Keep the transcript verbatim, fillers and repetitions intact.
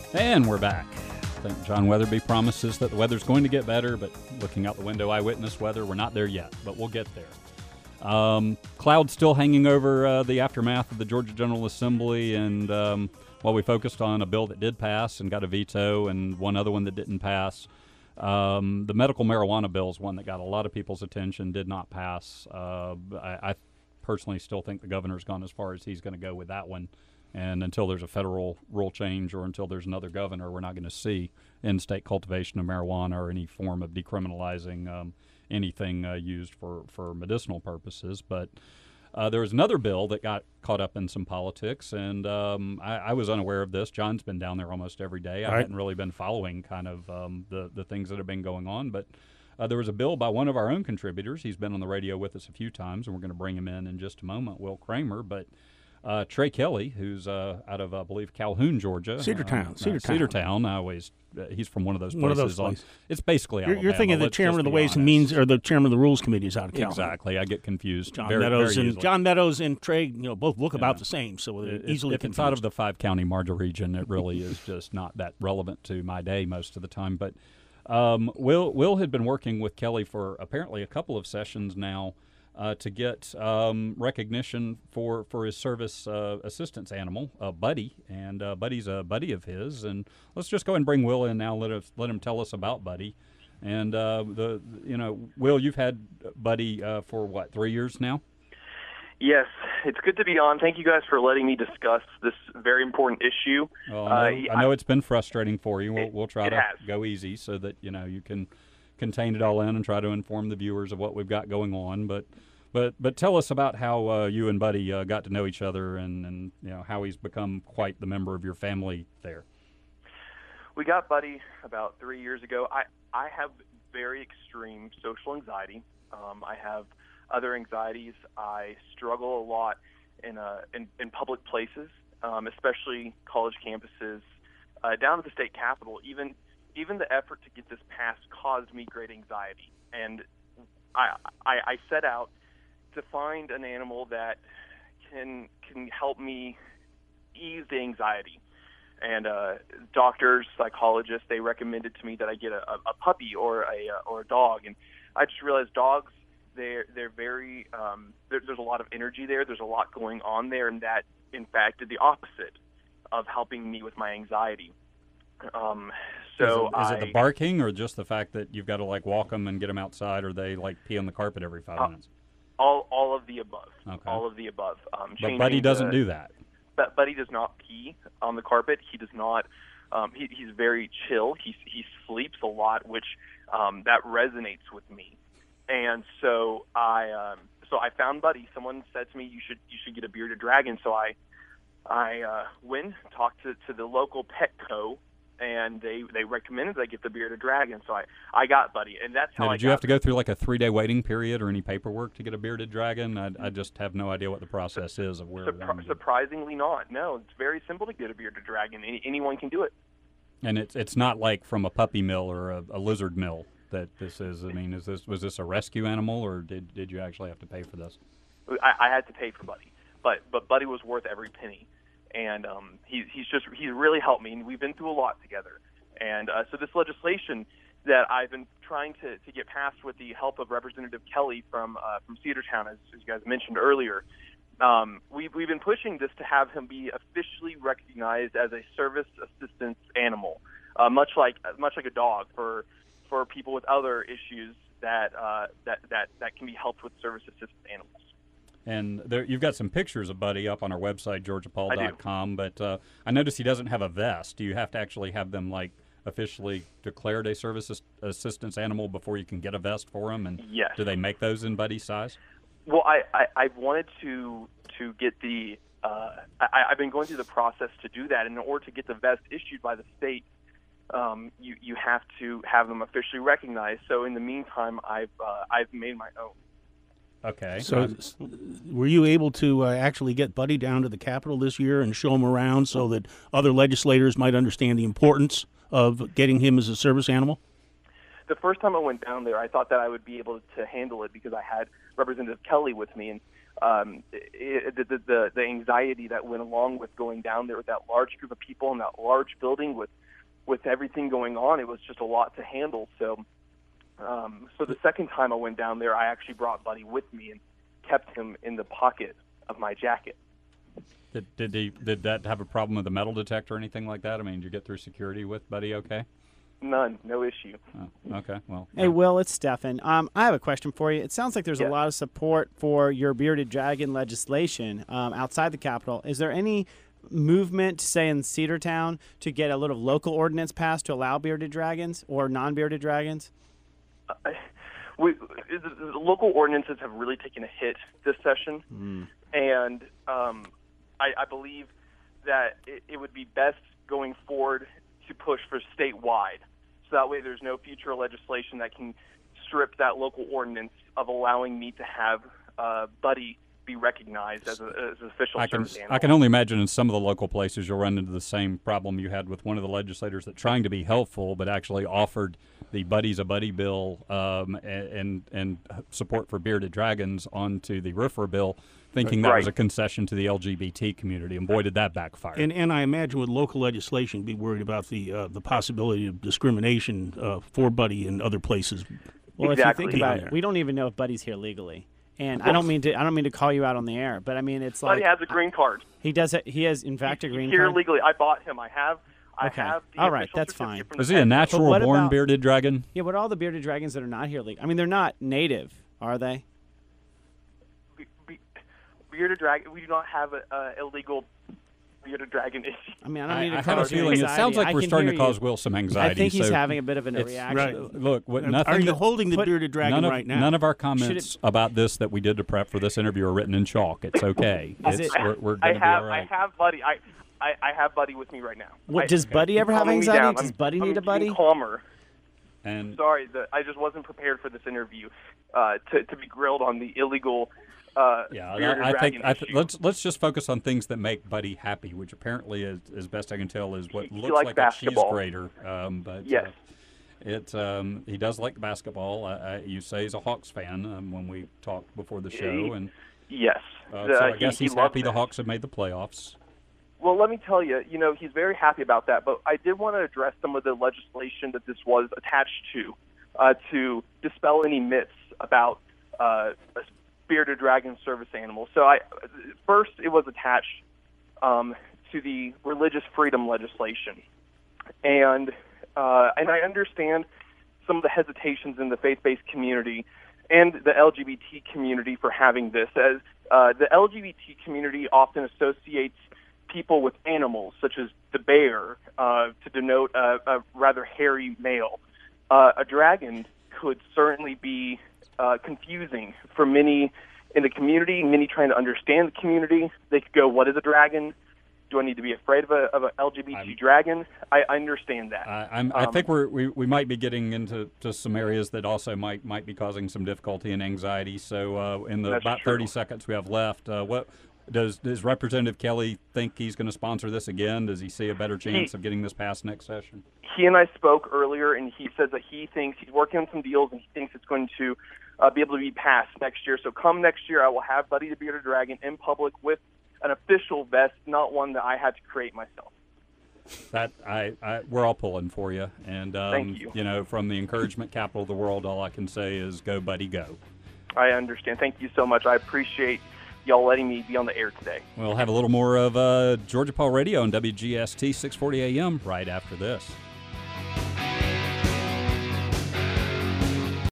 And we're back. I think John Weatherby promises that the weather's going to get better, but looking out the window, eyewitness weather, we're not there yet, but we'll get there. Um, clouds still hanging over uh, the aftermath of the Georgia General Assembly, and um, while we focused on a bill that did pass and got a veto and one other one that didn't pass, um, the medical marijuana bill is one that got a lot of people's attention, did not pass. Uh, I, I personally still think the governor's gone as far as he's going to go with that one. And until there's a federal rule change or until there's another governor, we're not going to see in-state cultivation of marijuana or any form of decriminalizing um, anything uh, used for, for medicinal purposes. But uh, there was another bill that got caught up in some politics, and um, I, I was unaware of this. John's been down there almost every day. I right. hadn't really been following kind of um, the, the things that have been going on. But uh, there was a bill by one of our own contributors. He's been on the radio with us a few times, and we're going to bring him in in just a moment, Will Kramer. But Uh, Trey Kelly, who's uh, out of, I believe, Calhoun, Georgia. Cedartown. Uh, Cedartown. Cedartown. I always, uh, he's from one of those places. One of those on, places. It's basically You're, Alabama. you're thinking the Let's chairman just of the be Ways and honest. Means, or the chairman of the Rules Committee is out of Calhoun. Exactly. I get confused. John very, Meadows very and easily. John Meadows and Trey, you know, both look about Yeah. the same, so they're If, easily if confused. it's out of the five-county Marja region, it really is just not that relevant to my day most of the time. But um, Will Will had been working with Kelly for apparently a couple of sessions now uh, to get um, recognition for, for his service uh, assistance animal, uh, Buddy, and uh, Buddy's a buddy of his. And let's just go ahead and bring Will in now. Let us let him tell us about Buddy. And uh, the you know, Will, you've had Buddy uh, for what, three years now? Yes, it's good to be on. Thank you guys for letting me discuss this very important issue. Well, I know, uh, I know it's been frustrating for you. We'll, It- we'll try it to has. go easy so that you know you can contain it all in and try to inform the viewers of what we've got going on. But but but tell us about how uh, you and Buddy uh, got to know each other and, and you know how he's become quite the member of your family there. We got Buddy about three years ago. I, I have very extreme social anxiety. Um, I have other anxieties. I struggle a lot in uh, in, in public places, um, especially college campuses, uh, down to the state capitol. Even even the effort to get this passed caused me great anxiety, and I, I, I set out to find an animal that can can help me ease the anxiety. And uh, doctors, psychologists, they recommended to me that I get a, a puppy or a uh, or a dog. And I just realized dogs, they're they're very um, there, there's a lot of energy there. There's a lot going on there, and that in fact did the opposite of helping me with my anxiety. Um, so is, it, is I, it the barking or just the fact that you've got to like walk them and get them outside, or they like pee on the carpet every five uh, minutes? all all of the above. Okay. All of the above. Um, But changing Buddy doesn't the, do that. But Buddy does not pee on the carpet. He does not. Um, he, he's very chill. He he sleeps a lot, which um, that resonates with me. And so I um, so I found Buddy. Someone said to me, "You should you should get a bearded dragon." So I I uh, went talked to, to the local Petco, and they, they recommended I get the bearded dragon. So I, I got Buddy, and that's how Now, I did you got have to go through like a three-day waiting period or any paperwork to get a bearded dragon? I, I just have no idea what the process is of where. Surpri- one would- surprisingly not. No, it's very simple to get a bearded dragon. Any, anyone can do it. And it's it's not like from a puppy mill or a, a lizard mill that this is. I mean, is this was this a rescue animal or did did you actually have to pay for this? I, I had to pay for Buddy, but but Buddy was worth every penny, and um, he, he's just he's really helped me, and we've been through a lot together. And uh, so this legislation that I've been trying to, to get passed with the help of Representative Kelly from uh, from Cedartown, as, as you guys mentioned earlier, um, we've we've been pushing this to have him be officially recognized as a service assistance animal, uh, much like much like a dog for for people with other issues that uh, that that that can be helped with service assistance animals. And there, you've got some pictures of Buddy up on our website, georgia paul dot com. But uh, I noticed he doesn't have a vest. Do you have to actually have them like officially declared a service as- assistance animal before you can get a vest for him? And Yes. do they make those in Buddy's size? Well, I, I, I wanted to to get the uh, I, I've been going through the process to do that, and in order to get the vest issued by the state, um, you you have to have them officially recognized. So in the meantime, I've uh, I've made my own. Okay. So, Um, s- were you able to uh, actually get Buddy down to the Capitol this year and show him around so that other legislators might understand the importance of getting him as a service animal? The first time I went down there, I thought that I would be able to handle it because I had Representative Kelly with me, and um, it, the, the the anxiety that went along with going down there with that large group of people in that large building with with everything going on. It was just a lot to handle. So, um, so the second time I went down there, I actually brought Buddy with me and kept him in the pocket of my jacket. Did did, he, did that have a problem with the metal detector or anything like that? I mean, did you get through security with Buddy okay? None, no issue. Oh, okay, well. Hey, Will, it's Stefan. Um, I have a question for you. It sounds like there's Yeah. a lot of support for your bearded dragon legislation um, outside the Capitol. Is there any movement, say in Cedartown, to get a little local ordinance passed to allow bearded dragons or non-bearded dragons? Uh, we, the, the local ordinances have really taken a hit this session, Mm. and um, I, I believe that it, it would be best going forward to push for statewide, so that way there's no future legislation that can strip that local ordinance of allowing me to have uh, Buddy be recognized as, a, as an official I can, service animal. I can only imagine in some of the local places you'll run into the same problem you had with one of the legislators that trying to be helpful but actually offered the Buddy's a Buddy bill um, and, and support for bearded dragons onto the RFRA bill, thinking that Right. was a concession to the L G B T community, and boy, did that backfire. And and I imagine with local legislation, be worried about the uh, the possibility of discrimination uh, for Buddy in other places. Well, Exactly. if you think about Yeah. it, we don't even know if Buddy's here legally. And I don't mean to I don't mean to call you out on the air, but I mean it's like Buddy has a green card. he does it, he has in fact a He's green here card. legally. I bought him. I have. I Okay. have the All right, official that's certificate fine. from the Is he a Fed. natural-born about- bearded dragon? Yeah, but all the bearded dragons that are not here legal. I mean, they're not native, are they? Be- be- Bearded dragon. We do not have a uh, illegal bearded dragon issue. I mean, I don't I, mean to I have a cause you feeling it anxiety. sounds like I we're can starting to hear you. cause Will some anxiety. I think he's so having a bit of an it's- reaction. Right. Look, what, nothing Are you that- holding the Put- bearded dragon none of, right now? None of our comments about this that we did to prep for this interview are written in chalk. It's okay. Is it's, it- we're we're I going to be have. all right. I have Buddy. I, I, I have Buddy with me right now. What I, does Buddy ever have calming me anxiety? down. Does I'm- Buddy I'm need a getting buddy? Calmer. And Sorry, the, I just wasn't prepared for this interview uh, to to be grilled on the illegal. Uh, yeah, bearded I, I think dragon I th- issue. let's let's just focus on things that make Buddy happy, which apparently, is, as best I can tell, is what He- he looks likes like basketball. a cheese grater. Um, but Yes. uh, it um, he does like basketball. I, I, you say he's a Hawks fan um, when we talked before the show, He- and Yes. uh, The- so I he- guess he he's loves happy the it. Hawks have made the playoffs. Well, let me tell you, you know, he's very happy about that. But I did want to address some of the legislation that this was attached to, uh, to dispel any myths about uh, a bearded dragon service animal. So, I first it was attached um, to the religious freedom legislation, and uh, and I understand some of the hesitations in the faith-based community and the L G B T community for having this, as uh, the L G B T community often associates people with animals, such as the bear, uh, to denote a, a rather hairy male. Uh, a dragon could certainly be uh, confusing for many in the community, many trying to understand the community. They could go, what is a dragon? Do I need to be afraid of a, of a L G B T I'm- dragon? I, I understand that. I, I'm, I Um, think we're, we we might be getting into to some areas that also might might be causing some difficulty and anxiety. So uh, in the That's about true. thirty seconds we have left, uh, what does does Representative Kelly think he's going to sponsor this again? Does he see a better chance of getting this passed next session? He and I spoke earlier, and he says that he thinks he's working on some deals, and he thinks it's going to uh, be able to be passed next year. So come next year, I will have Buddy the Bearded Dragon in public with an official vest, not one that I had to create myself. That I, I we're all pulling for you, and um, Thank you. you know, from the encouragement capital of the world, all I can say is go, Buddy, go. I understand. Thank you so much. I appreciate y'all letting me be on the air today. We'll have a little more of uh, Georgia Paul Radio on W G S T six forty A M right after this.